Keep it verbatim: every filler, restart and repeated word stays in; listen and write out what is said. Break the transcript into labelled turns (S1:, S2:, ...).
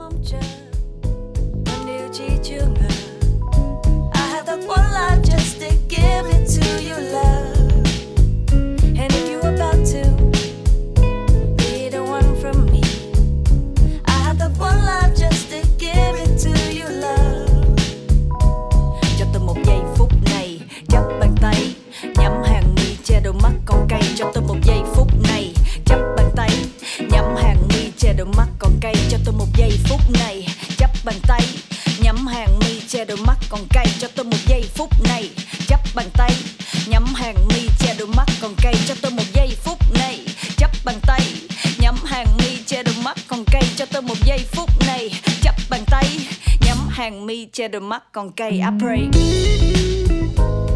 S1: mong chờ, còn điều chỉ chưa ngờ. I have that one life just to give it to you, love. And if you're about to be the one from me, I have that one life just to give it to you, love. Cho tôi một giây phút này, chắp bàn tay, nhắm hàng mi che đôi mắt con cay. Cho tôi một giây phút này, chắp bàn tay, nhắm hàng mi che đôi mắt con cay. Cho tôi một giây phút này, chắp bàn tay, nhắm hàng mi che đôi mắt còn cay. Cho tôi một giây phút này, chắp bàn tay, nhắm hàng mi che đôi mắt còn cay. Cho tôi một giây phút này, chắp bàn tay, nhắm hàng mi che đôi mắt còn cay. Cho tôi một giây phút này, chắp bàn tay, nhắm hàng mi che đôi mắt còn cay. I pray.